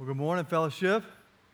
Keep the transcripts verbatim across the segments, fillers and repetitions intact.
Well, good morning, fellowship.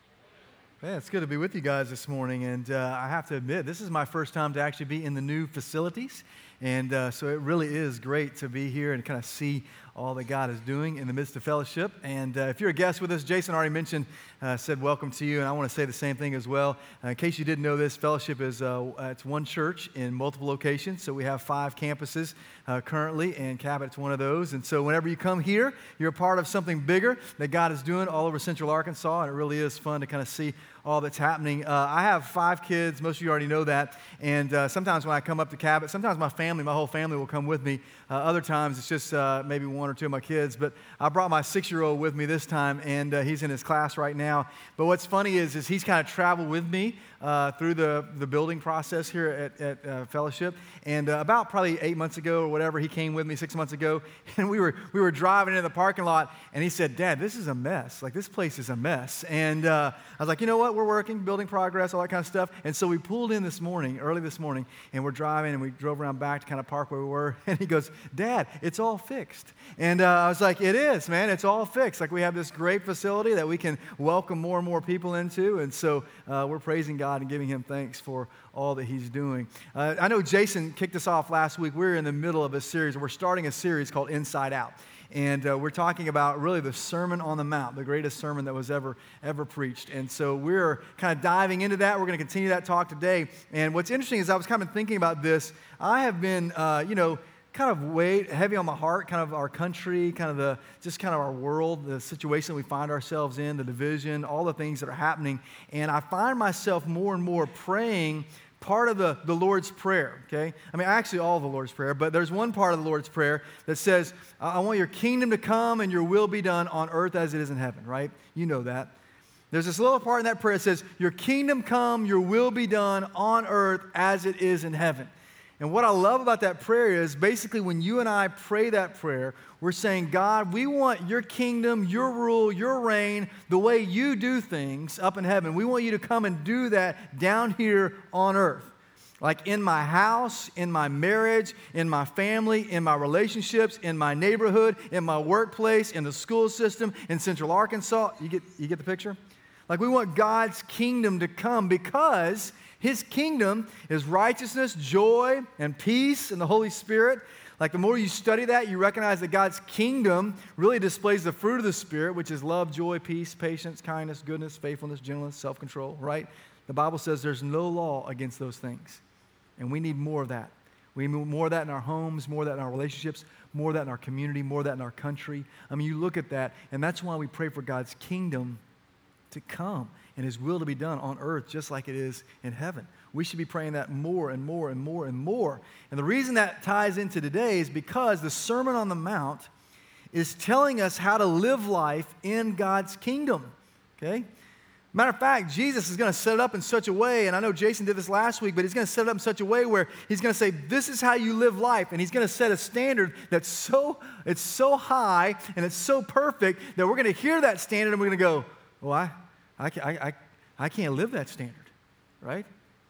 Man, it's good to be with you guys this morning, and uh, I have to admit, this is my first time to actually be in the new facilities, and uh, so it really is great to be here and kind of see all that God is doing in the midst of fellowship. And uh, if you're a guest with us, Jason already mentioned, uh, said welcome to you, and I want to say the same thing as well. Uh, in case you didn't know this, Fellowship is uh, it's one church in multiple locations, so we have five campuses uh, currently, and Cabot's one of those. And so whenever you come here, you're a part of something bigger that God is doing all over Central Arkansas, and it really is fun to kind of see all that's happening. Uh, I have five kids. Most of you already know that. And uh, sometimes when I come up to Cabot, sometimes my family, my whole family will come with me. Uh, other times it's just uh, maybe one or two of my kids. But I brought my six-year-old with me this time, and uh, he's in his class right now. But what's funny is, is he's kind of traveled with me uh, through the, the building process here at, at uh, Fellowship. And uh, about probably eight months ago or whatever, he came with me six months ago, and we were we were driving into the parking lot, and he said, "Dad, this is a mess. Like, this place is a mess." And uh, I was like, you know what? We're working, building progress, all that kind of stuff. And so we pulled in this morning, early this morning, and we're driving, and we drove around back to kind of park where we were. And he goes, "Dad, it's all fixed." And uh, I was like, it is, man. It's all fixed. Like, we have this great facility that we can welcome more and more people into. And so uh, we're praising God and giving him thanks for all that he's doing. Uh, I know Jason kicked us off last week. We're in the middle of a series. We're starting a series called Inside Out. And uh, we're talking about really the Sermon on the Mount, the greatest sermon that was ever, ever preached. And so we're kind of diving into that. We're going to continue that talk today. And what's interesting is I was kind of thinking about this. I have been, uh, you know, kind of weight heavy on my heart, kind of our country, kind of the, just kind of our world, the situation we find ourselves in, the division, all the things that are happening. And I find myself more and more praying part of the, the Lord's Prayer, okay? I mean, actually all of the Lord's Prayer, but there's one part of the Lord's Prayer that says, I want your kingdom to come and your will be done on earth as it is in heaven, right? You know that. There's this little part in that prayer that says, your kingdom come, your will be done on earth as it is in heaven. And what I love about that prayer is basically when you and I pray that prayer, we're saying, God, we want your kingdom, your rule, your reign, the way you do things up in heaven. We want you to come and do that down here on earth. Like in my house, in my marriage, in my family, in my relationships, in my neighborhood, in my workplace, in the school system, in Central Arkansas. You get, you get the picture? Like we want God's kingdom to come because his kingdom is righteousness, joy, and peace in the Holy Spirit. Like the more you study that, you recognize that God's kingdom really displays the fruit of the Spirit, which is love, joy, peace, patience, kindness, goodness, faithfulness, gentleness, self-control, right? The Bible says there's no law against those things. And we need more of that. We need more of that in our homes, more of that in our relationships, more of that in our community, more of that in our country. I mean, you look at that, and that's why we pray for God's kingdom to come and his will to be done on earth just like it is in heaven. We should be praying that more and more and more and more. And the reason that ties into today is because the Sermon on the Mount is telling us how to live life in God's kingdom, okay? Matter of fact, Jesus is going to set it up in such a way, and I know Jason did this last week, but he's going to set it up in such a way where he's going to say, this is how you live life, and he's going to set a standard that's so, it's so high and it's so perfect that we're going to hear that standard and we're going to go, well, I, I, I, I can't live that standard, right?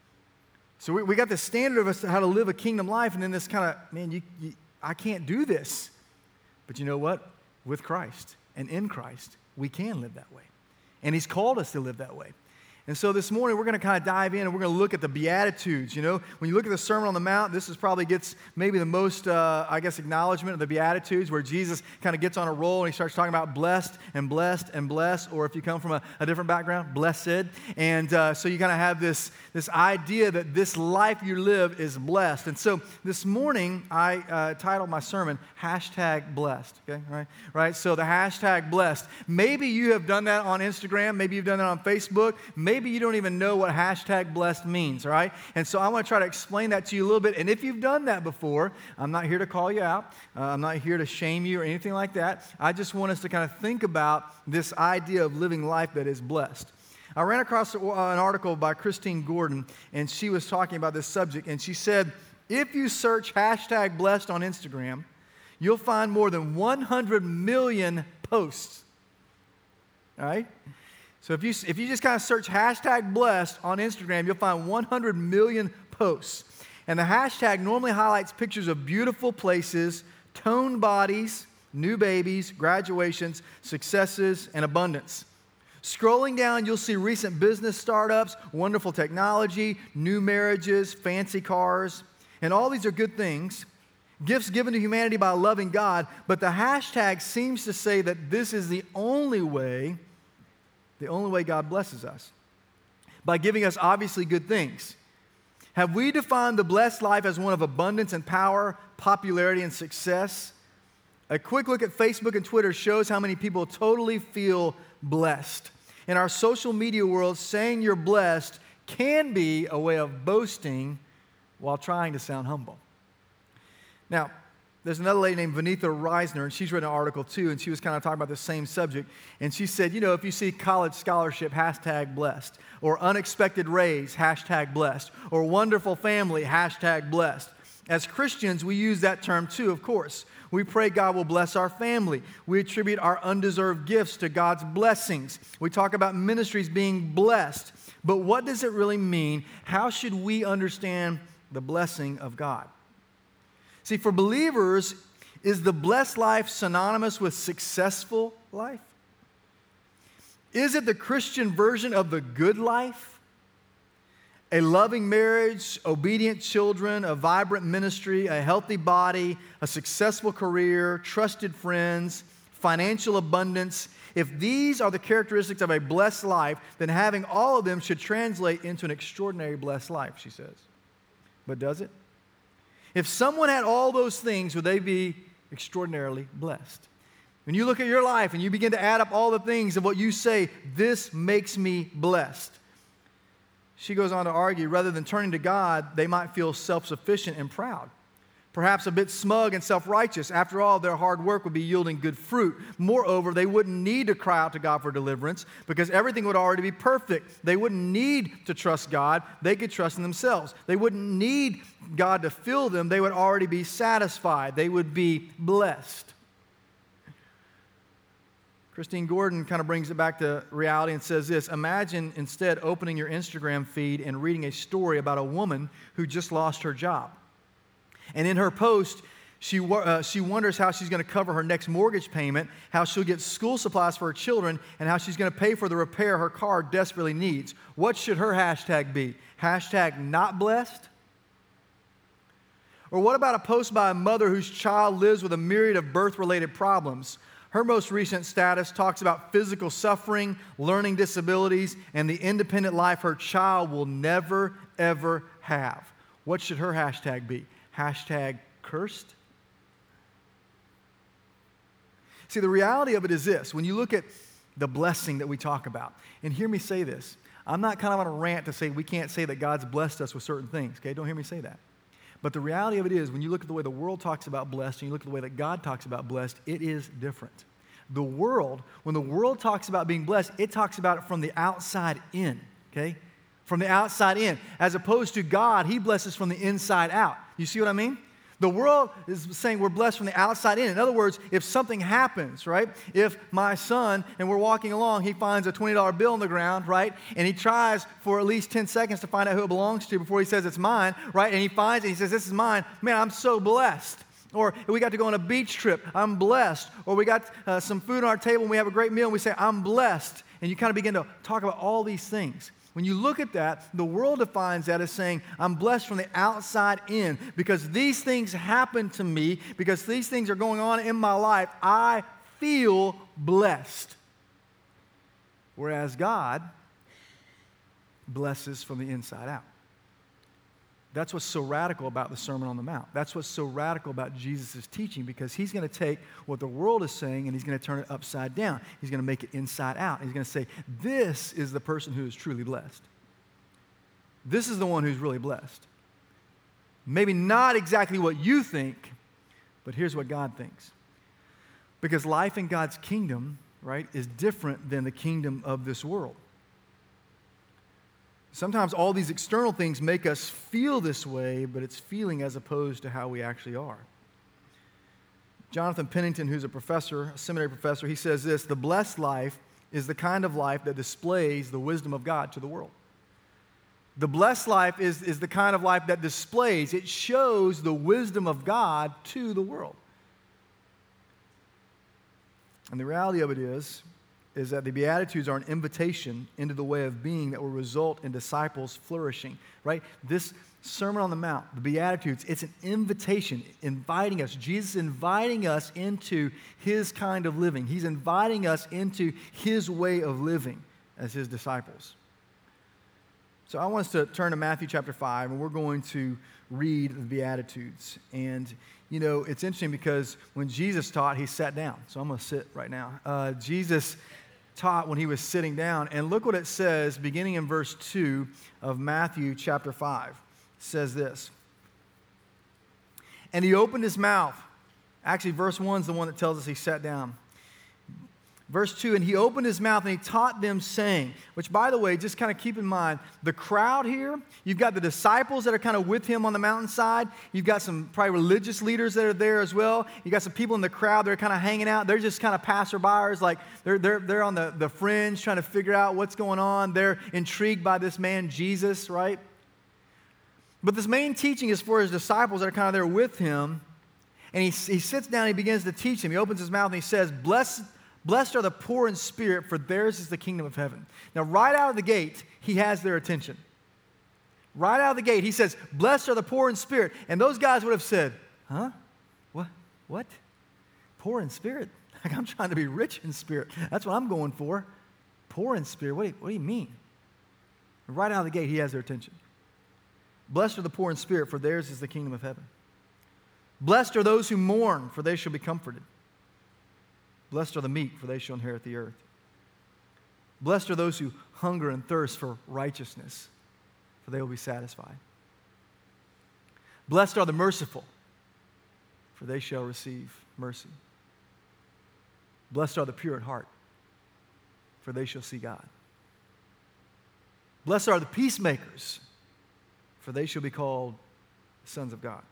So we, we got this standard of us how to live a kingdom life, and then this kind of, man, you, you, I can't do this. But you know what? With Christ and in Christ, we can live that way. And he's called us to live that way. And so this morning, we're going to kind of dive in and we're going to look at the Beatitudes. You know, when you look at the Sermon on the Mount, this is probably gets maybe the most, uh, I guess, acknowledgement of the Beatitudes, where Jesus kind of gets on a roll and he starts talking about blessed and blessed and blessed, or if you come from a, a different background, blessed. And uh, so you kind of have this, this idea that this life you live is blessed. And so this morning, I uh, titled my sermon, hashtag blessed, okay, right? Right, so the hashtag blessed. Maybe you have done that on Instagram. Maybe you've done that on Facebook. Maybe Maybe you don't even know what hashtag blessed means, all right? And so I want to try to explain that to you a little bit. And if you've done that before, I'm not here to call you out. Uh, I'm not here to shame you or anything like that. I just want us to kind of think about this idea of living life that is blessed. I ran across an article by Christine Gordon, and she was talking about this subject. And she said, if you search hashtag blessed on Instagram, you'll find more than one hundred million posts, all right? So if you, if you just kind of search hashtag blessed on Instagram, you'll find one hundred million posts. And the hashtag normally highlights pictures of beautiful places, toned bodies, new babies, graduations, successes, and abundance. Scrolling down, you'll see recent business startups, wonderful technology, new marriages, fancy cars, and all these are good things, gifts given to humanity by a loving God, but the hashtag seems to say that this is the only way, the only way God blesses us, by giving us obviously good things. Have we defined the blessed life as one of abundance and power, popularity and success? A quick look at Facebook and Twitter shows how many people totally feel blessed. In our social media world, saying you're blessed can be a way of boasting while trying to sound humble. Now, there's another lady named Vanitha Reisner, and she's written an article too, and she was kind of talking about the same subject. And she said, you know, if you see college scholarship, hashtag blessed, or unexpected raise, hashtag blessed, or wonderful family, hashtag blessed. As Christians, we use that term too, of course. We pray God will bless our family. We attribute our undeserved gifts to God's blessings. We talk about ministries being blessed. But what does it really mean? How should we understand the blessing of God? See, for believers, is the blessed life synonymous with successful life? Is it the Christian version of the good life? A loving marriage, obedient children, a vibrant ministry, a healthy body, a successful career, trusted friends, financial abundance. If these are the characteristics of a blessed life, then having all of them should translate into an extraordinary blessed life, she says. But does it? If someone had all those things, would they be extraordinarily blessed? When you look at your life and you begin to add up all the things of what you say, this makes me blessed. She goes on to argue, rather than turning to God, they might feel self-sufficient and proud. Perhaps a bit smug and self-righteous. After all, their hard work would be yielding good fruit. Moreover, they wouldn't need to cry out to God for deliverance because everything would already be perfect. They wouldn't need to trust God. They could trust in themselves. They wouldn't need God to fill them. They would already be satisfied. They would be blessed. Christine Gordon kind of brings it back to reality and says this: imagine instead opening your Instagram feed and reading a story about a woman who just lost her job. And in her post, she, uh, she wonders how she's going to cover her next mortgage payment, how she'll get school supplies for her children, and how she's going to pay for the repair her car desperately needs. What should her hashtag be? Hashtag not blessed? Or what about a post by a mother whose child lives with a myriad of birth-related problems? Her most recent status talks about physical suffering, learning disabilities, and the independent life her child will never, ever have. What should her hashtag be? Hashtag cursed? See, the reality of it is this. When you look at the blessing that we talk about, and hear me say this, I'm not kind of on a rant to say we can't say that God's blessed us with certain things, okay? Don't hear me say that. But the reality of it is, when you look at the way the world talks about blessed and you look at the way that God talks about blessed, it is different. The world, when the world talks about being blessed, it talks about it from the outside in, okay? From the outside in. As opposed to God, He blesses from the inside out. You see what I mean? The world is saying we're blessed from the outside in. In other words, if something happens, right? If my son, and we're walking along, he finds a twenty dollar bill on the ground, right? And he tries for at least ten seconds to find out who it belongs to before he says it's mine, right? And he finds it, he says, this is mine. Man, I'm so blessed. Or we got to go on a beach trip, I'm blessed. Or we got uh, some food on our table and we have a great meal and we say, I'm blessed. And you kind of begin to talk about all these things. When you look at that, the world defines that as saying, I'm blessed from the outside in because these things happen to me, because these things are going on in my life, I feel blessed. Whereas God blesses from the inside out. That's what's so radical about the Sermon on the Mount. That's what's so radical about Jesus' teaching, because He's going to take what the world is saying and He's going to turn it upside down. He's going to make it inside out. He's going to say, this is the person who is truly blessed. This is the one who's really blessed. Maybe not exactly what you think, but here's what God thinks. Because life in God's kingdom, right, is different than the kingdom of this world. Sometimes all these external things make us feel this way, but it's feeling as opposed to how we actually are. Jonathan Pennington, who's a professor, a seminary professor, he says this: the blessed life is the kind of life that displays the wisdom of God to the world. The blessed life is, is the kind of life that displays, it shows the wisdom of God to the world. And the reality of it is, is that the Beatitudes are an invitation into the way of being that will result in disciples flourishing, right? This Sermon on the Mount, the Beatitudes, it's an invitation, inviting us. Jesus inviting us into his kind of living. He's inviting us into his way of living as his disciples. So I want us to turn to Matthew chapter five, and we're going to read the Beatitudes. And, you know, it's interesting because when Jesus taught, he sat down. So I'm going to sit right now. Uh, Jesus taught when he was sitting down. And look what it says, beginning in verse two of Matthew chapter five. It says this. And he opened his mouth. Actually, verse one is the one that tells us he sat down. Verse two, and he opened his mouth and he taught them saying, which by the way, just kind of keep in mind, the crowd here, you've got the disciples that are kind of with him on the mountainside. You've got some probably religious leaders that are there as well. You've got some people in the crowd that are kind of hanging out. They're just kind of passerbyers, like they're, they're, they're on the, the fringe trying to figure out what's going on. They're intrigued by this man, Jesus, right? But this main teaching is for his disciples that are kind of there with him. And he, he sits down and he begins to teach them. He opens his mouth and he says, Blessed Blessed are the poor in spirit, for theirs is the kingdom of heaven. Now, right out of the gate, he has their attention. Right out of the gate, he says, Blessed are the poor in spirit. And those guys would have said, huh? What? What? Poor in spirit? Like, I'm trying to be rich in spirit. That's what I'm going for. Poor in spirit? What do you, what do you mean? Right out of the gate, he has their attention. Blessed are the poor in spirit, for theirs is the kingdom of heaven. Blessed are those who mourn, for they shall be comforted. Blessed are the meek, for they shall inherit the earth. Blessed are those who hunger and thirst for righteousness, for they will be satisfied. Blessed are the merciful, for they shall receive mercy. Blessed are the pure at heart, for they shall see God. Blessed are the peacemakers, for they shall be called sons of God.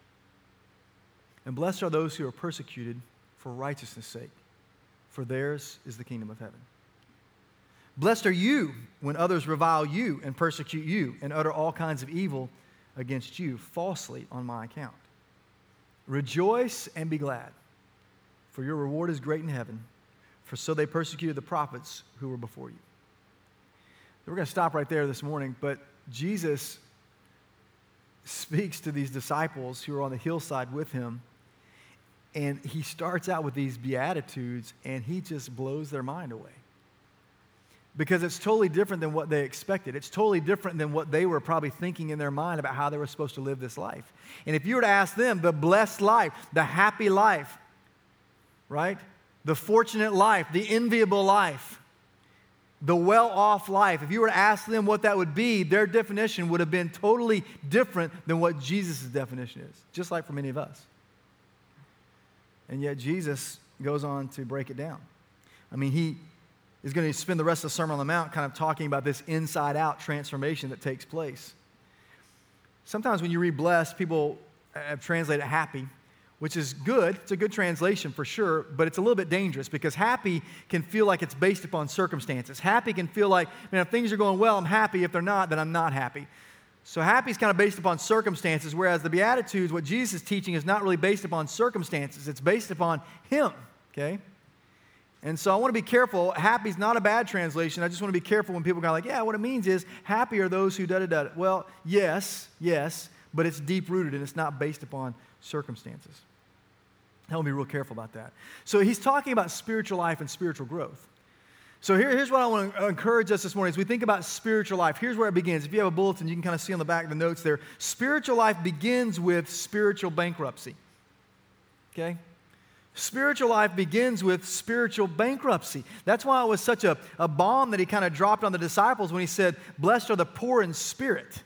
And blessed are those who are persecuted for righteousness' sake, for theirs is the kingdom of heaven. Blessed are you when others revile you and persecute you and utter all kinds of evil against you falsely on my account. Rejoice and be glad, for your reward is great in heaven, for so they persecuted the prophets who were before you. We're going to stop right there this morning, but Jesus speaks to these disciples who are on the hillside with him, and he starts out with these Beatitudes, and he just blows their mind away. Because it's totally different than what they expected. It's totally different than what they were probably thinking in their mind about how they were supposed to live this life. And if you were to ask them, the blessed life, the happy life, right? The fortunate life, the enviable life, the well-off life, if you were to ask them what that would be, their definition would have been totally different than what Jesus' definition is, just like for many of us. And yet Jesus goes on to break it down. I mean, he is going to spend the rest of the Sermon on the Mount kind of talking about this inside-out transformation that takes place. Sometimes when you read blessed, people have translated happy, which is good. It's a good translation for sure, but it's a little bit dangerous because happy can feel like it's based upon circumstances. Happy can feel like, man, if things are going well, I'm happy. If they're not, then I'm not happy. So happy is kind of based upon circumstances, whereas the Beatitudes, what Jesus is teaching, is not really based upon circumstances. It's based upon Him, okay? And so I want to be careful. Happy is not a bad translation. I just want to be careful when people go like, yeah, what it means is happy are those who da-da-da. Well, yes, yes, but it's deep-rooted and it's not based upon circumstances. I want to be real careful about that. So he's talking about spiritual life and spiritual growth. So here, here's what I want to encourage us this morning. As we think about spiritual life, here's where it begins. If you have a bulletin, you can kind of see on the back of the notes there. Spiritual life begins with spiritual bankruptcy. Okay? Spiritual life begins with spiritual bankruptcy. That's why it was such a, a bomb that he kind of dropped on the disciples when he said, blessed are the poor in spirit.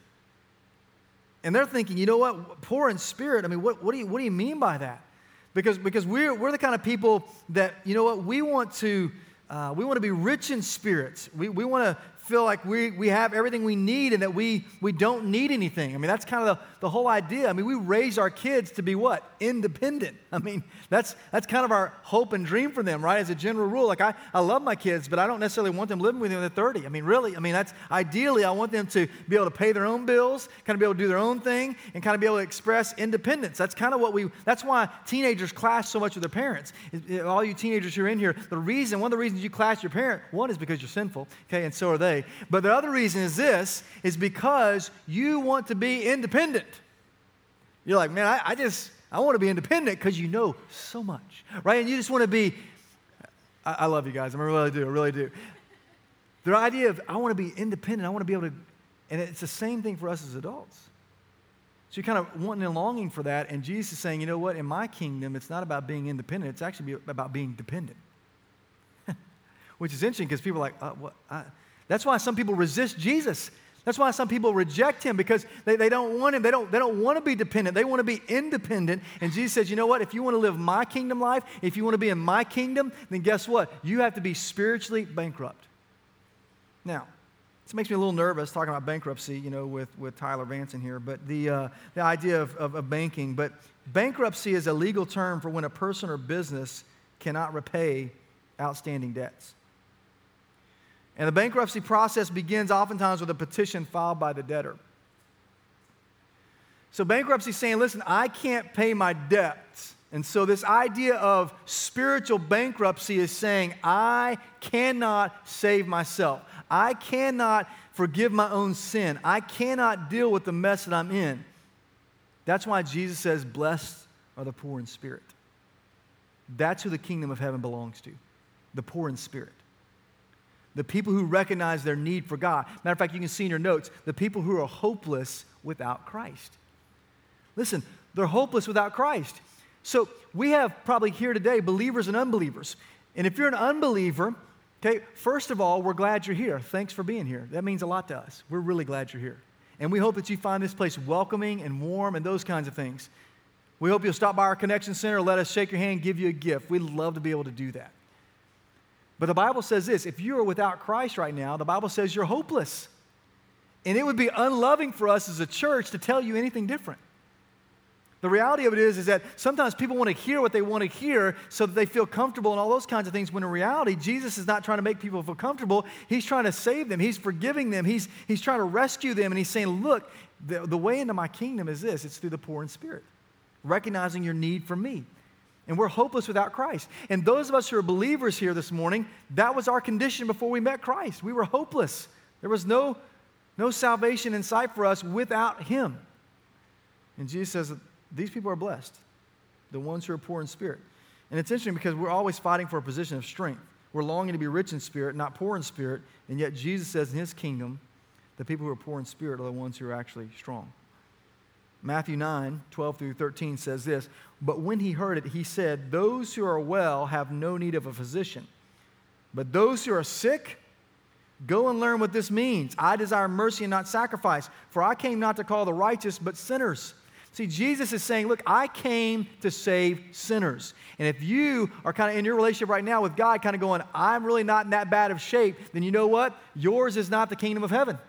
And they're thinking, you know what, poor in spirit, I mean, what, what, do, you, what do you mean by that? Because, because we're, we're the kind of people that, you know what, we want to, uh, we want to be rich in spirits. We, we want to feel like we, we have everything we need and that we, we don't need anything. I mean, that's kind of the, the whole idea. I mean, we raise our kids to be what? Independent. I mean, that's that's kind of our hope and dream for them, right? As a general rule. Like, I, I love my kids, but I don't necessarily want them living with me when they're thirty. I mean, really, I mean, that's ideally, I want them to be able to pay their own bills, kind of be able to do their own thing, and kind of be able to express independence. That's kind of what we, that's why teenagers clash so much with their parents. All you teenagers who are in here, the reason, one of the reasons you clash your parent, one is because you're sinful, okay, and so are they. But the other reason is this, is because you want to be independent. You're like, man, I, I just, I want to be independent because you know so much, right? And you just want to be, I, I love you guys, I really do, I really do. The idea of, I want to be independent, I want to be able to, and it's the same thing for us as adults. So you're kind of wanting and longing for that, and Jesus is saying, you know what, in my kingdom, it's not about being independent, it's actually about being dependent. Which is interesting because people are like, uh, what? I, that's why some people resist Jesus. That's why some people reject him because they, they don't want him. They don't, they don't want to be dependent. They want to be independent. And Jesus says, you know what? If you want to live my kingdom life, if you want to be in my kingdom, then guess what? You have to be spiritually bankrupt. Now, this makes me a little nervous talking about bankruptcy, you know, with, with Tyler Vance in here, but the, uh, the idea of, of, of banking. But bankruptcy is a legal term for when a person or business cannot repay outstanding debts. And the bankruptcy process begins oftentimes with a petition filed by the debtor. So bankruptcy is saying, listen, I can't pay my debts. And so this idea of spiritual bankruptcy is saying, I cannot save myself. I cannot forgive my own sin. I cannot deal with the mess that I'm in. That's why Jesus says, blessed are the poor in spirit. That's who the kingdom of heaven belongs to, the poor in spirit. The people who recognize their need for God. Matter of fact, you can see in your notes, the people who are hopeless without Christ. Listen, they're hopeless without Christ. So we have probably here today believers and unbelievers. And if you're an unbeliever, okay, first of all, we're glad you're here. Thanks for being here. That means a lot to us. We're really glad you're here. And we hope that you find this place welcoming and warm and those kinds of things. We hope you'll stop by our Connection Center, let us shake your hand, give you a gift. We'd love to be able to do that. But the Bible says this, if you are without Christ right now, the Bible says you're hopeless. And it would be unloving for us as a church to tell you anything different. The reality of it is, is that sometimes people want to hear what they want to hear so that they feel comfortable and all those kinds of things, when in reality, Jesus is not trying to make people feel comfortable. He's trying to save them. He's forgiving them. He's, he's trying to rescue them. And he's saying, look, the, the way into my kingdom is this. It's through the poor in spirit, recognizing your need for me. And we're hopeless without Christ. And those of us who are believers here this morning, that was our condition before we met Christ. We were hopeless. There was no, no salvation in sight for us without him. And Jesus says that these people are blessed, the ones who are poor in spirit. And it's interesting because we're always fighting for a position of strength. We're longing to be rich in spirit, not poor in spirit. And yet Jesus says in his kingdom, the people who are poor in spirit are the ones who are actually strong. Matthew nine, twelve through thirteen says this, but when he heard it, he said, those who are well have no need of a physician, but those who are sick, go and learn what this means. I desire mercy and not sacrifice, for I came not to call the righteous, but sinners. See, Jesus is saying, look, I came to save sinners. And if you are kind of in your relationship right now with God, kind of going, I'm really not in that bad of shape, then you know what? Yours is not the kingdom of heaven.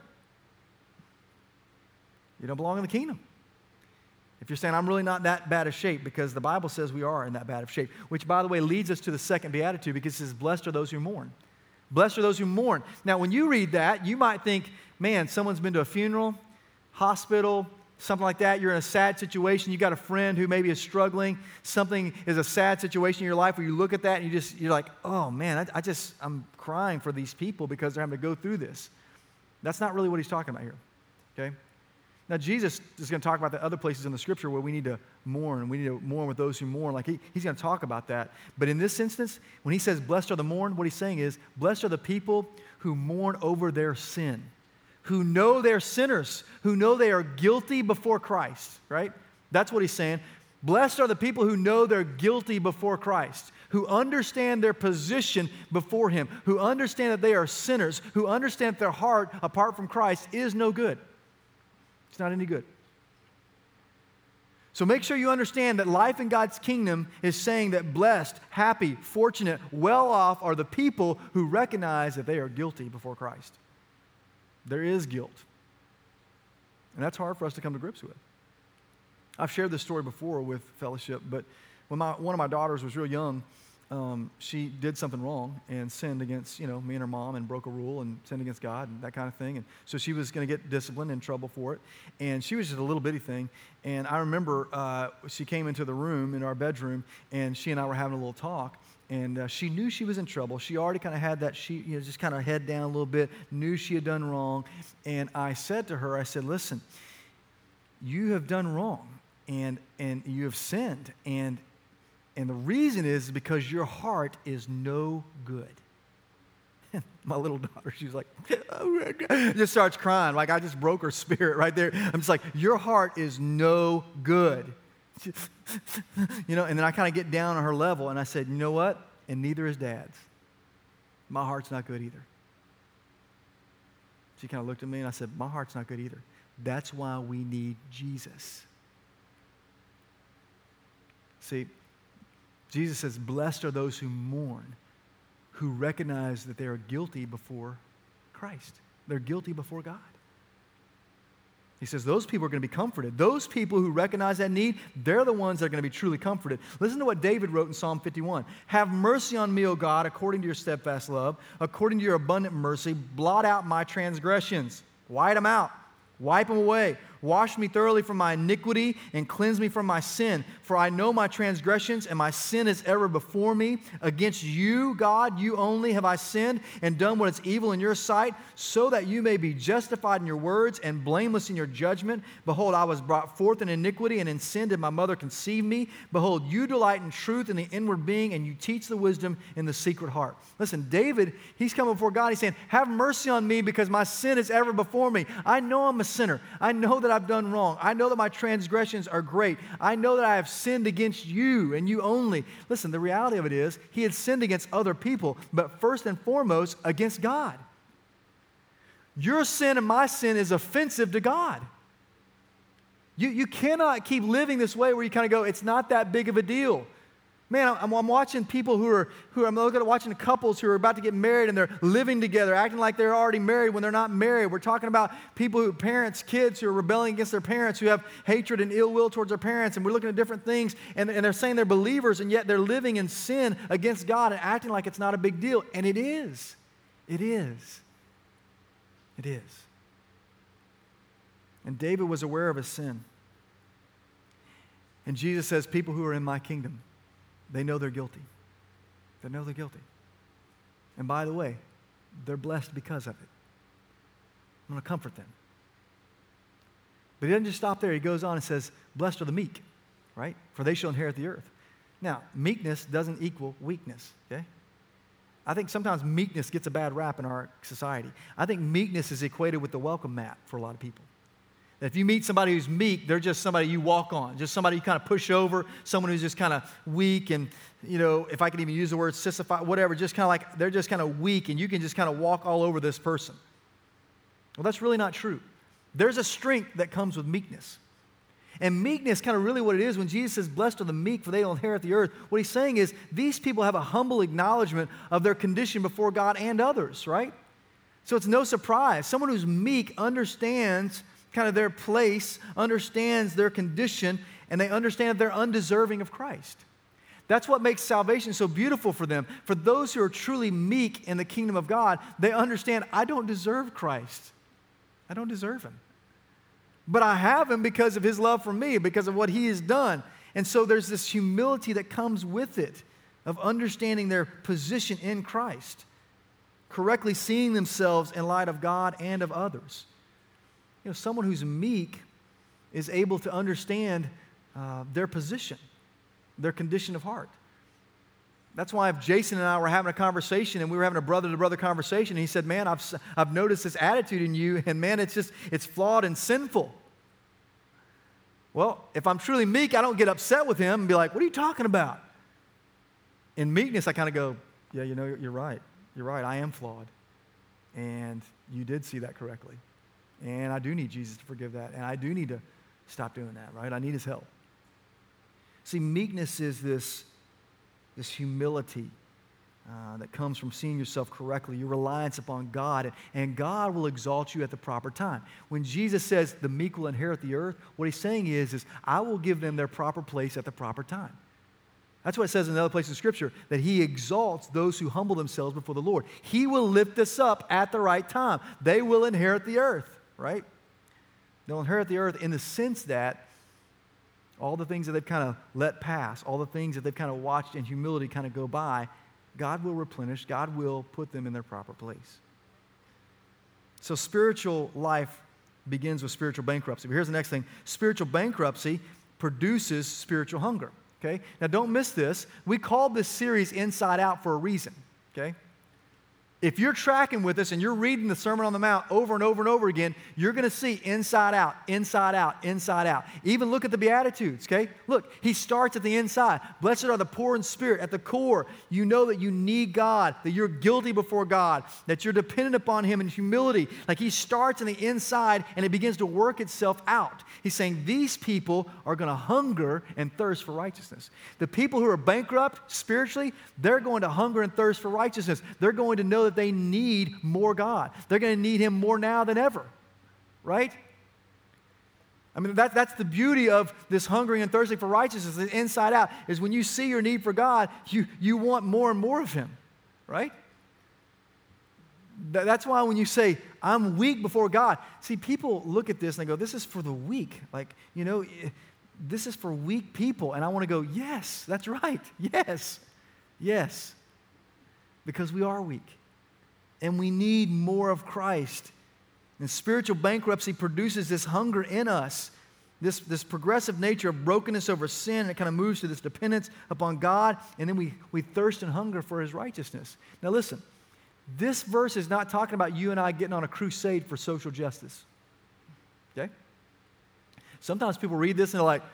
You don't belong in the kingdom. If you're saying, I'm really not that bad of shape, because the Bible says we are in that bad of shape, which, by the way, leads us to the second beatitude, because it says, blessed are those who mourn. Blessed are those who mourn. Now, when you read that, you might think, man, someone's been to a funeral, hospital, something like that. You're in a sad situation. You got a friend who maybe is struggling. Something is a sad situation in your life where you look at that and you just, you're like, oh, man, I, I just, I'm crying for these people because they're having to go through this. That's not really what he's talking about here, okay? Now, Jesus is going to talk about the other places in the Scripture where we need to mourn. We need to mourn with those who mourn. Like he, he's going to talk about that. But in this instance, when he says, blessed are the mourn, what he's saying is, blessed are the people who mourn over their sin, who know they're sinners, who know they are guilty before Christ, right? That's what he's saying. Blessed are the people who know they're guilty before Christ, who understand their position before him, who understand that they are sinners, who understand that their heart, apart from Christ, is no good. It's not any good. So make sure you understand that life in God's kingdom is saying that blessed, happy, fortunate, well off are the people who recognize that they are guilty before Christ. There is guilt. And that's hard for us to come to grips with. I've shared this story before with Fellowship, but when my, one of my daughters was real young, um, she did something wrong and sinned against, you know, me and her mom and broke a rule and sinned against God and that kind of thing. And so she was going to get disciplined and in trouble for it. And she was just a little bitty thing. And I remember uh, she came into the room, in our bedroom, and she and I were having a little talk. And uh, she knew she was in trouble. She already kind of had that, she, you know, just kind of head down a little bit, knew she had done wrong. And I said to her, I said, listen, you have done wrong, and and you have sinned. And, and the reason is because your heart is no good. My little daughter, she was like, oh my God, just starts crying. Like I just broke her spirit right there. I'm just like, your heart is no good. You know, and then I kind of get down on her level, and I said, you know what? And neither is Dad's. My heart's not good either. She kind of looked at me, and I said, my heart's not good either. That's why we need Jesus. See, Jesus says, blessed are those who mourn, who recognize that they are guilty before Christ. They're guilty before God. He says those people are going to be comforted. Those people who recognize that need, they're the ones that are going to be truly comforted. Listen to what David wrote in Psalm fifty-one. Have mercy on me, O God, according to your steadfast love, according to your abundant mercy. Blot out my transgressions. White them out. Wipe them away. Wash me thoroughly from my iniquity and cleanse me from my sin. For I know my transgressions, and my sin is ever before me. Against you, God, you only have I sinned and done what is evil in your sight, so that you may be justified in your words and blameless in your judgment. Behold, I was brought forth in iniquity, and in sin did my mother conceive me. Behold, you delight in truth in the inward being, and you teach the wisdom in the secret heart. Listen, David, he's coming before God. He's saying, have mercy on me because my sin is ever before me. I know I'm a sinner. I know that I've done wrong. I know that my transgressions are great. I know that I have sinned against you and you only. Listen, the reality of it is he had sinned against other people, but first and foremost against God. Your sin and my sin is offensive to God. You, you cannot keep living this way where you kind of go, it's not that big of a deal. Man, I'm, I'm watching people who are, who are, I'm looking at watching couples who are about to get married and they're living together, acting like they're already married when they're not married. We're talking about people who, parents, kids who are rebelling against their parents, who have hatred and ill will towards their parents, and we're looking at different things, and, and they're saying they're believers, and yet they're living in sin against God and acting like it's not a big deal. And it is. It is. It is. And David was aware of his sin. And Jesus says, people who are in my kingdom, they know they're guilty. They know they're guilty. And by the way, they're blessed because of it. I'm going to comfort them. But he doesn't just stop there. He goes on and says, blessed are the meek, right? For they shall inherit the earth. Now, meekness doesn't equal weakness, okay? I think sometimes meekness gets a bad rap in our society. I think meekness is equated with the welcome mat for a lot of people. If you meet somebody who's meek, they're just somebody you walk on, just somebody you kind of push over, someone who's just kind of weak and, you know, if I could even use the word sissified, whatever, just kind of like, they're just kind of weak and you can just kind of walk all over this person. Well, that's really not true. There's a strength that comes with meekness. And meekness, kind of really what it is, when Jesus says, blessed are the meek, for they will inherit the earth, what he's saying is these people have a humble acknowledgement of their condition before God and others, right? So it's no surprise. Someone who's meek understands kind of their place, understands their condition, and they understand that they're undeserving of Christ. That's what makes salvation so beautiful for them. For those who are truly meek in the kingdom of God, they understand, I don't deserve Christ. I don't deserve him. But I have him because of his love for me, because of what he has done. And so there's this humility that comes with it of understanding their position in Christ, correctly seeing themselves in light of God and of others. You know, someone who's meek is able to understand uh, their position, their condition of heart. That's why if Jason and I were having a conversation and we were having a brother-to-brother conversation, and he said, man, I've, I've noticed this attitude in you, and man, it's just, it's flawed and sinful. Well, if I'm truly meek, I don't get upset with him and be like, what are you talking about? In meekness, I kind of go, yeah, you know, you're right. You're right. I am flawed. And you did see that correctly. And I do need Jesus to forgive that. And I do need to stop doing that, right? I need his help. See, meekness is this, this humility uh, that comes from seeing yourself correctly, your reliance upon God, and, and God will exalt you at the proper time. When Jesus says the meek will inherit the earth, what he's saying is, is I will give them their proper place at the proper time. That's what it says in another place in Scripture, that he exalts those who humble themselves before the Lord. He will lift us up at the right time. They will inherit the earth, right? They'll inherit the earth in the sense that all the things that they've kind of let pass, all the things that they've kind of watched in humility kind of go by, God will replenish, God will put them in their proper place. So spiritual life begins with spiritual bankruptcy. But here's the next thing. Spiritual bankruptcy produces spiritual hunger. Okay? Now, don't miss this. We called this series Inside Out for a reason. Okay? If you're tracking with us and you're reading the Sermon on the Mount over and over and over again, you're going to see inside out, inside out, inside out. Even look at the Beatitudes, okay? Look, he starts at the inside. Blessed are the poor in spirit. At the core, you know that you need God, that you're guilty before God, that you're dependent upon him in humility. Like he starts on the inside and it begins to work itself out. He's saying these people are going to hunger and thirst for righteousness. The people who are bankrupt spiritually, they're going to hunger and thirst for righteousness. They're going to know that they need more God. They're going to need him more now than ever, right? I mean, that, that's the beauty of this hungering and thirsting for righteousness, the inside out, is when you see your need for God, you, you want more and more of him, right? That's why when you say, I'm weak before God, see, people look at this and they go, this is for the weak. Like, you know, this is for weak people. And I want to go, yes, that's right. Yes, yes, because we are weak. And we need more of Christ. And spiritual bankruptcy produces this hunger in us, this, this progressive nature of brokenness over sin, and it kind of moves to this dependence upon God, and then we, we thirst and hunger for his righteousness. Now listen, this verse is not talking about you and I getting on a crusade for social justice. Okay? Sometimes people read this and they're like,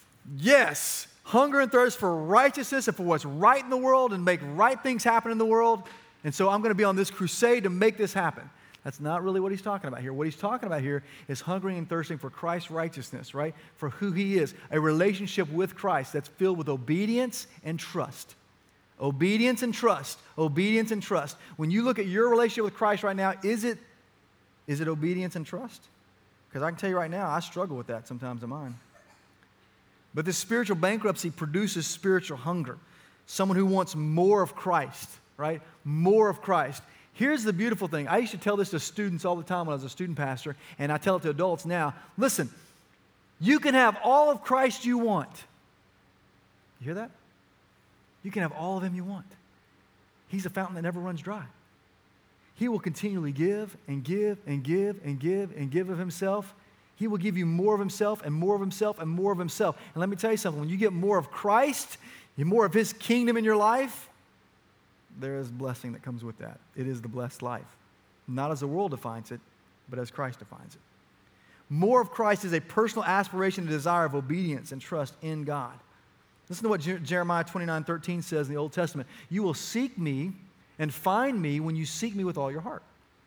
yes, hunger and thirst for righteousness and for what's right in the world and make right things happen in the world. And so I'm going to be on this crusade to make this happen. That's not really what he's talking about here. What he's talking about here is hungering and thirsting for Christ's righteousness, right? For who he is. A relationship with Christ that's filled with obedience and trust. Obedience and trust. Obedience and trust. When you look at your relationship with Christ right now, is it, is it obedience and trust? Because I can tell you right now, I struggle with that sometimes in mine. But this spiritual bankruptcy produces spiritual hunger. Someone who wants more of Christ. Right? More of Christ. Here's the beautiful thing. I used to tell this to students all the time when I was a student pastor, and I tell it to adults now. Listen, you can have all of Christ you want. You hear that? You can have all of him you want. He's a fountain that never runs dry. He will continually give and give and give and give and give of himself. He will give you more of himself and more of himself and more of himself. And let me tell you something. When you get more of Christ, you more of his kingdom in your life, there is blessing that comes with that. It is the blessed life. Not as the world defines it, but as Christ defines it. More of Christ is a personal aspiration and desire of obedience and trust in God. Listen to what Jer- Jeremiah twenty-nine thirteen says in the Old Testament. You will seek me and find me when you seek me with all your heart.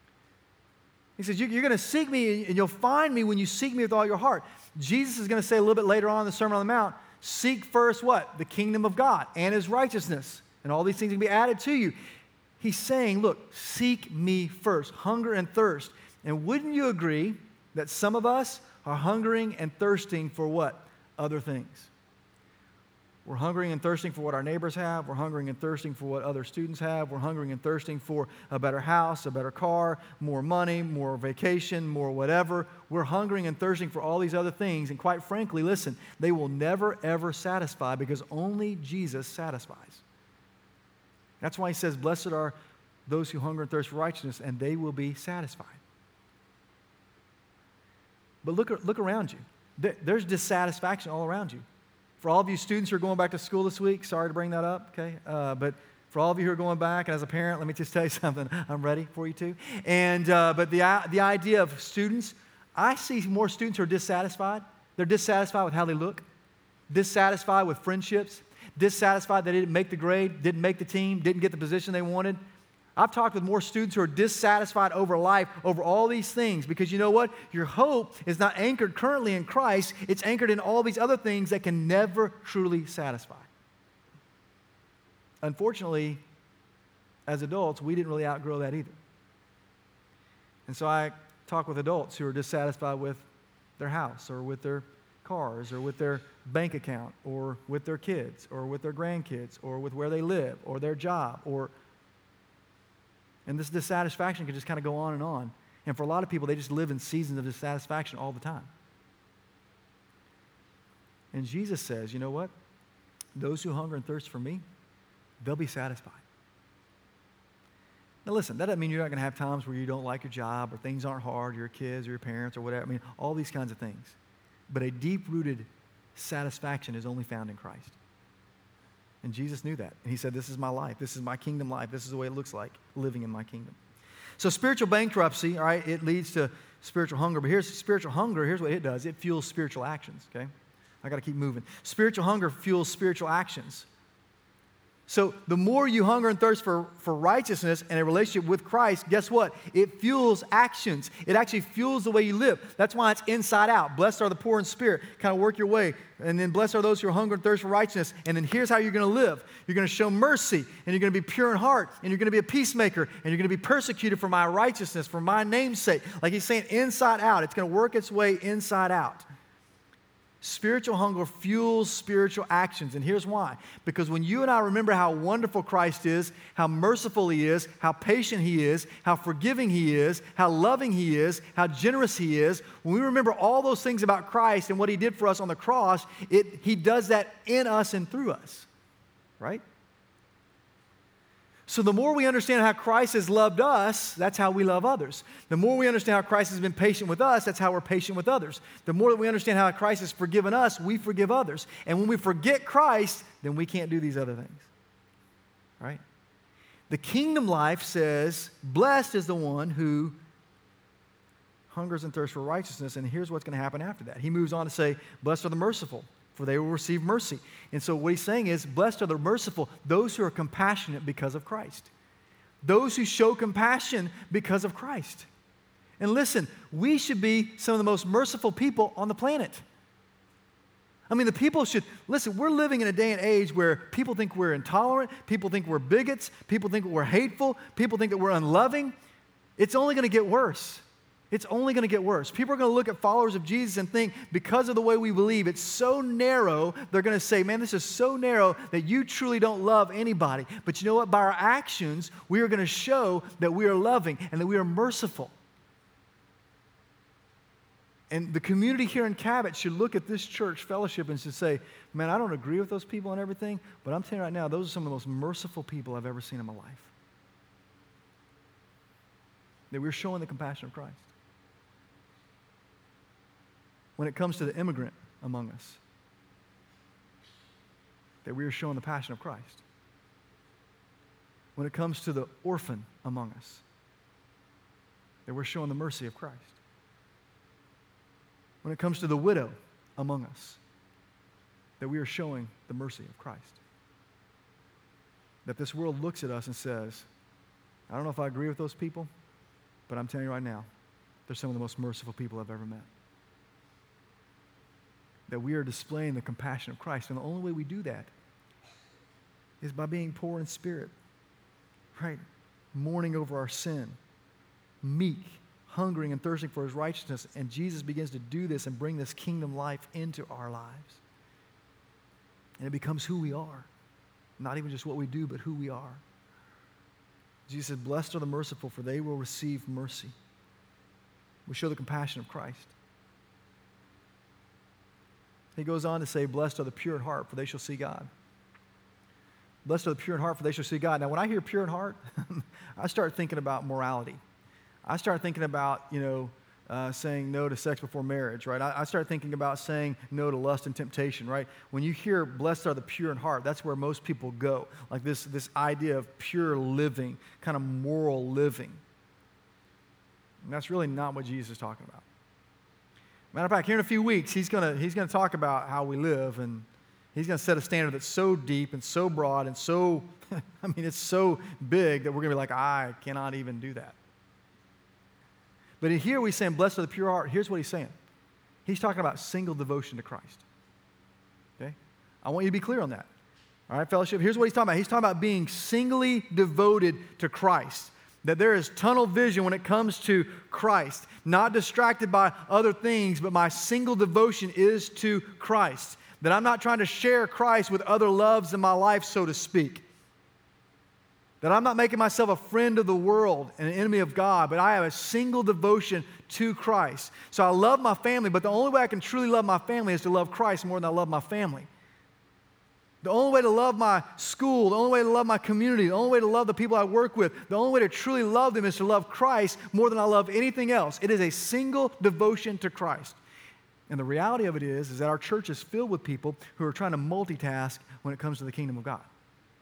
He says, you're going to seek me and you'll find me when you seek me with all your heart. Jesus is going to say a little bit later on in the Sermon on the Mount, seek first what? The kingdom of God and his righteousness. And all these things can be added to you. He's saying, look, seek me first. Hunger and thirst. And wouldn't you agree that some of us are hungering and thirsting for what? Other things. We're hungering and thirsting for what our neighbors have. We're hungering and thirsting for what other students have. We're hungering and thirsting for a better house, a better car, more money, more vacation, more whatever. We're hungering and thirsting for all these other things. And quite frankly, listen, they will never, ever satisfy because only Jesus satisfies. That's why he says, blessed are those who hunger and thirst for righteousness, and they will be satisfied. But look, look around you. There's dissatisfaction all around you. For all of you students who are going back to school this week, sorry to bring that up, okay? Uh, but for all of you who are going back, and as a parent, let me just tell you something. I'm ready for you too. And uh, but the the idea of students, I see more students who are dissatisfied. They're dissatisfied with how they look, dissatisfied with friendships, dissatisfied they didn't make the grade, didn't make the team, didn't get the position they wanted. I've talked with more students who are dissatisfied over life, over all these things, because you know what? Your hope is not anchored currently in Christ. It's anchored in all these other things that can never truly satisfy. Unfortunately, as adults, we didn't really outgrow that either. And so I talk with adults who are dissatisfied with their house or with their cars or with their bank account or with their kids or with their grandkids or with where they live or their job or and this dissatisfaction can just kind of go on and on. And for a lot of people, they just live in seasons of dissatisfaction all the time. And Jesus says, you know what? Those who hunger and thirst for me, they'll be satisfied. Now listen, that doesn't mean you're not going to have times where you don't like your job or things aren't hard, your kids or your parents or whatever. I mean, all these kinds of things. But a deep-rooted satisfaction is only found in Christ. And Jesus knew that. And he said, this is my life. This is my kingdom life. This is the way it looks like living in my kingdom. So spiritual bankruptcy, all right, it leads to spiritual hunger. But here's spiritual hunger. Here's what it does. It fuels spiritual actions, okay? I got to keep moving. Spiritual hunger fuels spiritual actions. So the more you hunger and thirst for, for righteousness and a relationship with Christ, guess what? It fuels actions. It actually fuels the way you live. That's why it's inside out. Blessed are the poor in spirit. Kind of work your way. And then blessed are those who are hungry and thirst for righteousness. And then here's how you're going to live. You're going to show mercy, and you're going to be pure in heart, and you're going to be a peacemaker, and you're going to be persecuted for my righteousness, for my name's sake. Like he's saying, inside out. It's going to work its way inside out. Spiritual hunger fuels spiritual actions. And here's why. Because when you and I remember how wonderful Christ is, how merciful he is, how patient he is, how forgiving he is, how loving he is, how generous he is, when we remember all those things about Christ and what he did for us on the cross, it, he does that in us and through us. Right? So the more we understand how Christ has loved us, that's how we love others. The more we understand how Christ has been patient with us, that's how we're patient with others. The more that we understand how Christ has forgiven us, we forgive others. And when we forget Christ, then we can't do these other things. Right? The kingdom life says, blessed is the one who hungers and thirsts for righteousness. And here's what's going to happen after that. He moves on to say, blessed are the merciful, for they will receive mercy. And so what he's saying is, blessed are the merciful, those who are compassionate because of Christ. Those who show compassion because of Christ. And listen, we should be some of the most merciful people on the planet. I mean, the people should, listen, we're living in a day and age where people think we're intolerant, people think we're bigots, people think we're hateful, people think that we're unloving. It's only going to get worse. It's only going to get worse. People are going to look at followers of Jesus and think, because of the way we believe, it's so narrow, they're going to say, man, this is so narrow that you truly don't love anybody. But you know what? By our actions, we are going to show that we are loving and that we are merciful. And the community here in Cabot should look at this church fellowship and should say, man, I don't agree with those people and everything, but I'm telling you right now, those are some of the most merciful people I've ever seen in my life. That we're showing the compassion of Christ. When it comes to the immigrant among us, that we are showing the passion of Christ. When it comes to the orphan among us, that we're showing the mercy of Christ. When it comes to the widow among us, that we are showing the mercy of Christ. That this world looks at us and says, I don't know if I agree with those people, but I'm telling you right now, they're some of the most merciful people I've ever met. That we are displaying the compassion of Christ. And the only way we do that is by being poor in spirit, right? Mourning over our sin, meek, hungering and thirsting for his righteousness. And Jesus begins to do this and bring this kingdom life into our lives. And it becomes who we are. Not even just what we do, but who we are. Jesus said, blessed are the merciful, for they will receive mercy. We show the compassion of Christ. He goes on to say, blessed are the pure in heart, for they shall see God. Blessed are the pure in heart, for they shall see God. Now, when I hear pure in heart, I start thinking about morality. I start thinking about, you know, uh, saying no to sex before marriage, right? I, I start thinking about saying no to lust and temptation, right? When you hear blessed are the pure in heart, that's where most people go. Like this, this idea of pure living, kind of moral living. And that's really not what Jesus is talking about. Matter of fact, here in a few weeks, he's going to he's going to talk about how we live, and he's going to set a standard that's so deep and so broad and so, I mean, it's so big that we're going to be like, I cannot even do that. But in here, we're saying, blessed are the pure heart. Here's what he's saying. He's talking about single devotion to Christ. Okay? I want you to be clear on that. All right, fellowship, here's what he's talking about. He's talking about being singly devoted to Christ. That there is tunnel vision when it comes to Christ. Not distracted by other things, but my single devotion is to Christ. That I'm not trying to share Christ with other loves in my life, so to speak. That I'm not making myself a friend of the world and an enemy of God, but I have a single devotion to Christ. So I love my family, but the only way I can truly love my family is to love Christ more than I love my family. The only way to love my school, the only way to love my community, the only way to love the people I work with, the only way to truly love them is to love Christ more than I love anything else. It is a single devotion to Christ. And the reality of it is, is that our church is filled with people who are trying to multitask when it comes to the kingdom of God.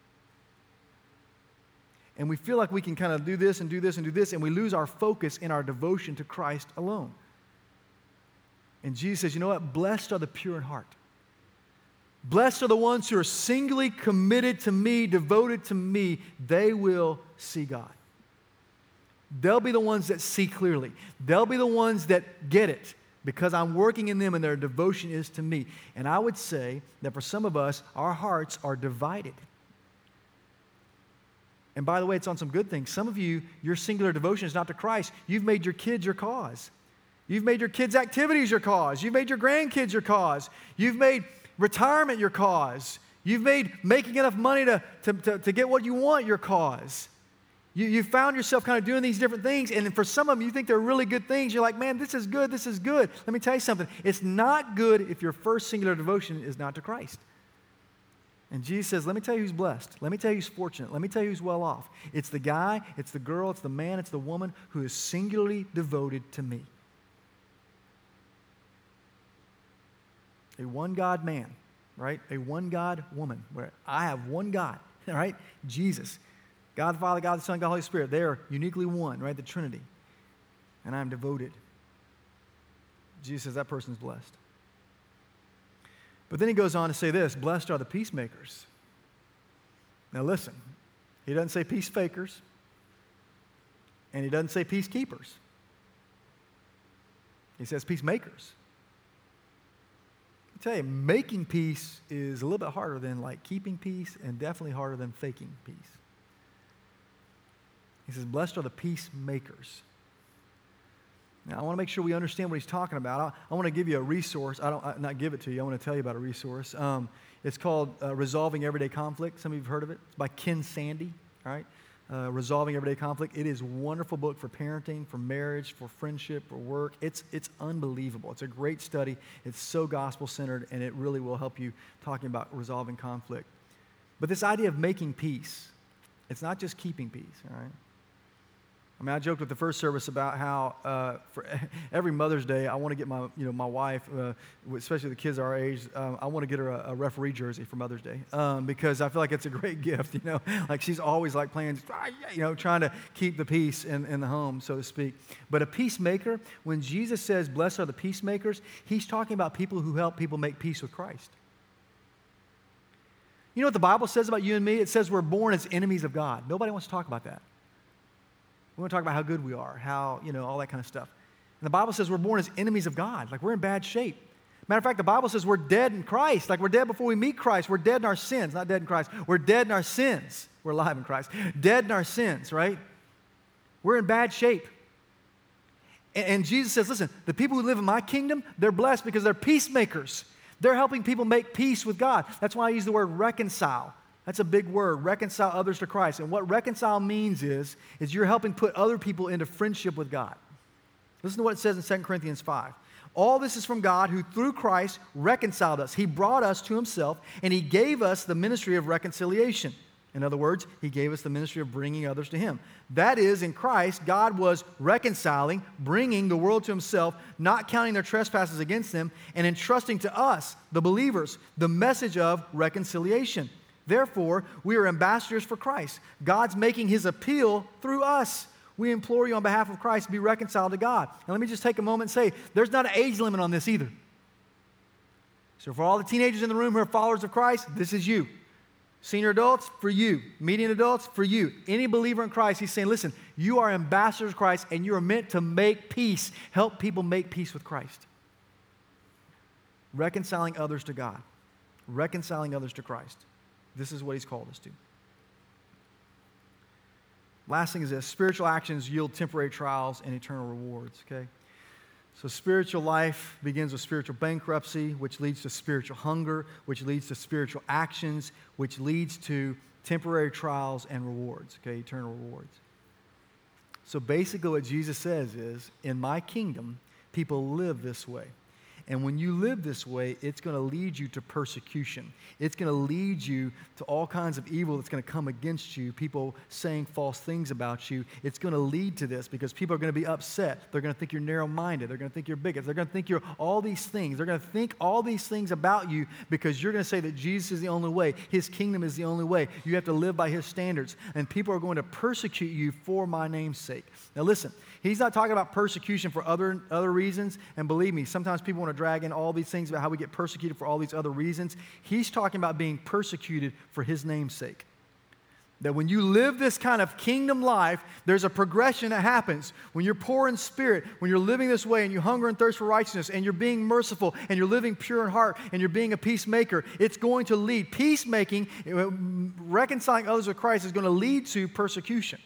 And we feel like we can kind of do this and do this and do this, and we lose our focus in our devotion to Christ alone. And Jesus says, you know what? Blessed are the pure in heart. Blessed are the ones who are singly committed to me, devoted to me. They will see God. They'll be the ones that see clearly. They'll be the ones that get it because I'm working in them and their devotion is to me. And I would say that for some of us, our hearts are divided. And by the way, it's on some good things. Some of you, your singular devotion is not to Christ. You've made your kids your cause. You've made your kids' activities your cause. You've made your grandkids your cause. You've made retirement your cause. You've made making enough money to, to, to, to get what you want your cause. You, you found yourself kind of doing these different things, and for some of them, you think they're really good things. You're like, man, this is good, this is good. Let me tell you something. It's not good if your first singular devotion is not to Christ. And Jesus says, let me tell you who's blessed. Let me tell you who's fortunate. Let me tell you who's well off. It's the guy, it's the girl, it's the man, it's the woman who is singularly devoted to me. A one God man, right? A one God woman, where I have one God, right? Jesus. God the Father, God the Son, God the Holy Spirit. They are uniquely one, right? The Trinity. And I'm devoted. Jesus says that person's blessed. But then he goes on to say this, blessed are the peacemakers. Now listen, he doesn't say peace fakers, and he doesn't say peacekeepers. He says peacemakers. I tell you, making peace is a little bit harder than like keeping peace, and definitely harder than faking peace. He says, blessed are the peacemakers. Now, I want to make sure we understand what he's talking about. I, I want to give you a resource. I don't I, not give it to you. I want to tell you about a resource. Um, it's called uh, Resolving Everyday Conflict. Some of you have heard of it. It's by Ken Sande, all right? Uh, Resolving Everyday Conflict. It is a wonderful book for parenting, for marriage, for friendship, for work. It's, it's unbelievable. It's a great study. It's so gospel-centered, and it really will help you talking about resolving conflict. But this idea of making peace, it's not just keeping peace, all right? I mean, I joked with the first service about how uh, for every Mother's Day, I want to get my, you know, my wife, uh, especially the kids our age, um, I want to get her a, a referee jersey for Mother's Day um, because I feel like it's a great gift, you know. Like she's always like playing, you know, trying to keep the peace in, in the home, so to speak. But a peacemaker, when Jesus says, blessed are the peacemakers, he's talking about people who help people make peace with Christ. You know what the Bible says about you and me? It says we're born as enemies of God. Nobody wants to talk about that. We want to talk about how good we are, how, you know, all that kind of stuff. And the Bible says we're born as enemies of God. Like we're in bad shape. Matter of fact, the Bible says we're dead in Christ. Like we're dead before we meet Christ. We're dead in our sins. Not dead in Christ. We're dead in our sins. We're alive in Christ. Dead in our sins, right? We're in bad shape. And, and Jesus says, listen, the people who live in my kingdom, they're blessed because they're peacemakers. They're helping people make peace with God. That's why I use the word reconcile. That's a big word, reconcile others to Christ. And what reconcile means is, is you're helping put other people into friendship with God. Listen to what it says in Second Corinthians five. All this is from God who through Christ reconciled us. He brought us to himself and he gave us the ministry of reconciliation. In other words, he gave us the ministry of bringing others to him. That is, in Christ, God was reconciling, bringing the world to himself, not counting their trespasses against them, and entrusting to us, the believers, the message of reconciliation. Therefore, we are ambassadors for Christ. God's making his appeal through us. We implore you on behalf of Christ, be reconciled to God. And let me just take a moment and say, there's not an age limit on this either. So for all the teenagers in the room who are followers of Christ, this is you. Senior adults, for you. Median adults, for you. Any believer in Christ, he's saying, listen, you are ambassadors of Christ and you are meant to make peace. Help people make peace with Christ. Reconciling others to God. Reconciling others to Christ. This is what he's called us to. Last thing is this: spiritual actions yield temporary trials and eternal rewards, okay? So spiritual life begins with spiritual bankruptcy, which leads to spiritual hunger, which leads to spiritual actions, which leads to temporary trials and rewards, okay, eternal rewards. So basically what Jesus says is, in my kingdom, people live this way. And when you live this way, it's going to lead you to persecution. It's going to lead you to all kinds of evil that's going to come against you, people saying false things about you. It's going to lead to this because people are going to be upset. They're going to think you're narrow-minded. They're going to think you're bigots. They're going to think you're all these things. They're going to think all these things about you because you're going to say that Jesus is the only way. His kingdom is the only way. You have to live by his standards. And people are going to persecute you for my name's sake. Now listen, he's not talking about persecution for other, other reasons. And believe me, sometimes people want to drag in all these things about how we get persecuted for all these other reasons. He's talking about being persecuted for his name's sake. That when you live this kind of kingdom life, there's a progression that happens. When you're poor in spirit, when you're living this way and you hunger and thirst for righteousness and you're being merciful and you're living pure in heart and you're being a peacemaker, it's going to lead, peacemaking, reconciling others with Christ is going to lead to persecution.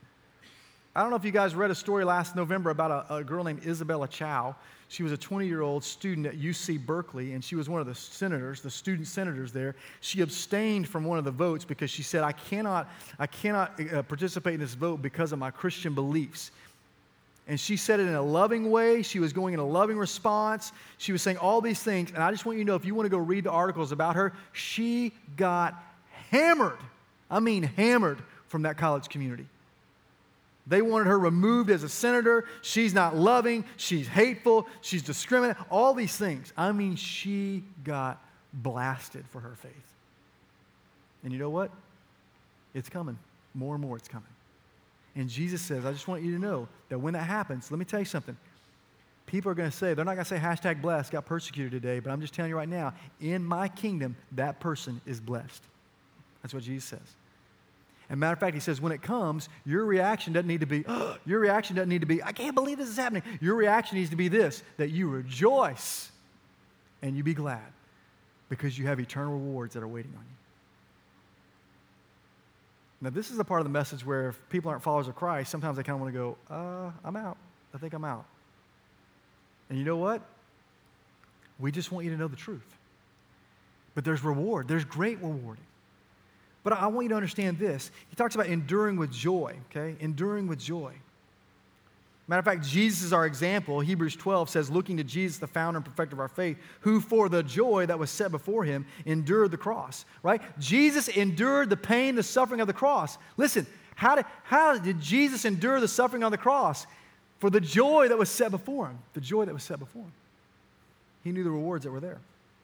I don't know if you guys read a story last November about a, a girl named Isabella Chow. She was a twenty-year-old student at U C Berkeley, and she was one of the senators, the student senators there. She abstained from one of the votes because she said, I cannot, I cannot uh, participate in this vote because of my Christian beliefs. And she said it in a loving way. She was going in a loving response. She was saying all these things, and I just want you to know, if you want to go read the articles about her, she got hammered. I mean hammered from that college community. They wanted her removed as a senator. She's not loving. She's hateful. She's discriminate. All these things. I mean, she got blasted for her faith. And you know what? It's coming. More and more it's coming. And Jesus says, I just want you to know that when that happens, let me tell you something. People are going to say, they're not going to say hashtag blessed, got persecuted today, but I'm just telling you right now, in my kingdom, that person is blessed. That's what Jesus says. And matter of fact, he says, when it comes, your reaction doesn't need to be, oh, your reaction doesn't need to be, I can't believe this is happening. Your reaction needs to be this, that you rejoice and you be glad because you have eternal rewards that are waiting on you. Now, this is the part of the message where if people aren't followers of Christ, sometimes they kind of want to go, uh, I'm out. I think I'm out. And you know what? We just want you to know the truth. But there's reward. There's great reward. But I want you to understand this. He talks about enduring with joy, okay? Enduring with joy. Matter of fact, Jesus is our example. Hebrews twelve says, looking to Jesus, the founder and perfecter of our faith, who for the joy that was set before him endured the cross, right? Jesus endured the pain, the suffering of the cross. Listen, how did, how did Jesus endure the suffering on the cross? For the joy that was set before him. The joy that was set before him. He knew the rewards that were there.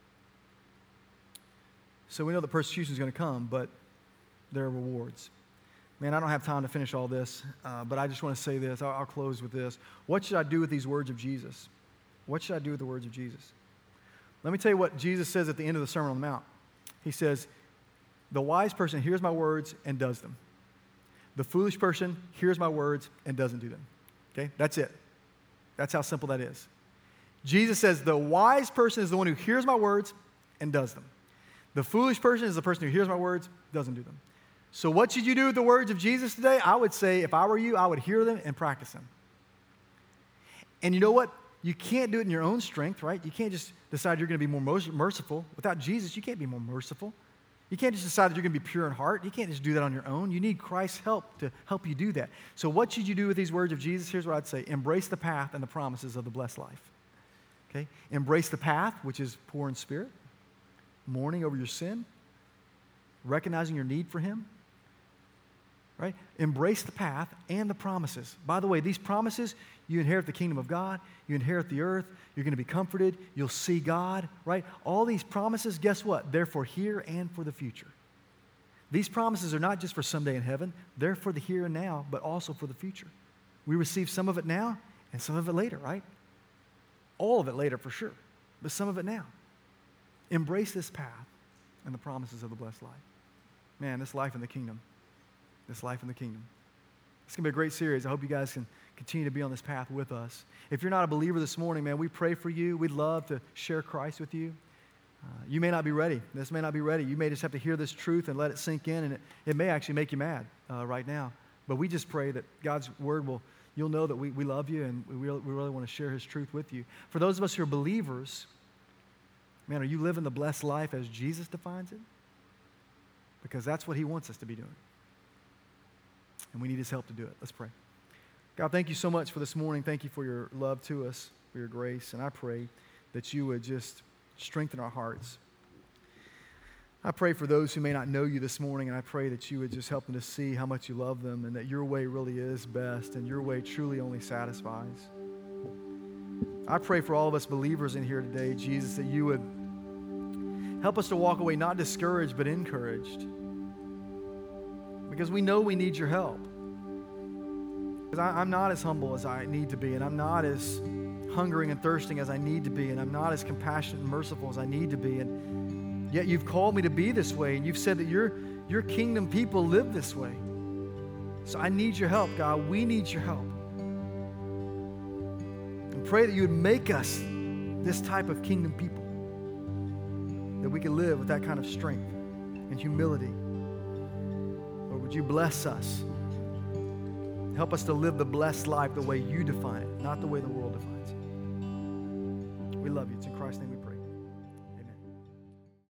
So we know that persecution is going to come, but there are rewards. Man, I don't have time to finish all this, uh, but I just want to say this. I'll, I'll close with this. What should I do with these words of Jesus? What should I do with the words of Jesus? Let me tell you what Jesus says at the end of the Sermon on the Mount. He says, the wise person hears my words and does them. The foolish person hears my words and doesn't do them. Okay? That's it. That's how simple that is. Jesus says the wise person is the one who hears my words and does them. The foolish person is the person who hears my words, doesn't do them. So what should you do with the words of Jesus today? I would say, if I were you, I would hear them and practice them. And you know what? You can't do it in your own strength, right? You can't just decide you're going to be more merciful. Without Jesus, you can't be more merciful. You can't just decide that you're going to be pure in heart. You can't just do that on your own. You need Christ's help to help you do that. So what should you do with these words of Jesus? Here's what I'd say. Embrace the path and the promises of the blessed life. Okay? Embrace the path, which is poor in spirit, mourning over your sin, recognizing your need for him. Right? Embrace the path and the promises. By the way, these promises, you inherit the kingdom of God, you inherit the earth, you're going to be comforted, you'll see God, right? All these promises, guess what? They're for here and for the future. These promises are not just for someday in heaven, they're for the here and now, but also for the future. We receive some of it now and some of it later, right? All of it later for sure, but some of it now. Embrace this path and the promises of the blessed life. Man, this life in the kingdom. This life in the kingdom. It's going to be a great series. I hope you guys can continue to be on this path with us. If you're not a believer this morning, man, we pray for you. We'd love to share Christ with you. Uh, you may not be ready. This may not be ready. You may just have to hear this truth and let it sink in, and it, it may actually make you mad uh, right now. But we just pray that God's word will, you'll know that we, we love you and we really, we really want to share his truth with you. For those of us who are believers, man, are you living the blessed life as Jesus defines it? Because that's what he wants us to be doing. And we need his help to do it. Let's pray. God, thank you so much for this morning. Thank you for your love to us, for your grace. And I pray that you would just strengthen our hearts. I pray for those who may not know you this morning, and I pray that you would just help them to see how much you love them and that your way really is best and your way truly only satisfies. I pray for all of us believers in here today, Jesus, that you would help us to walk away not discouraged but encouraged, because we know we need your help. Because I, I'm not as humble as I need to be, and I'm not as hungering and thirsting as I need to be, and I'm not as compassionate and merciful as I need to be, and yet you've called me to be this way, and you've said that your, your kingdom people live this way. So I need your help, God. We need your help. And pray that you would make us this type of kingdom people, that we can live with that kind of strength and humility. Lord, would you bless us? Help us to live the blessed life the way you define it, not the way the world defines it. We love you. It's in Christ's name we pray.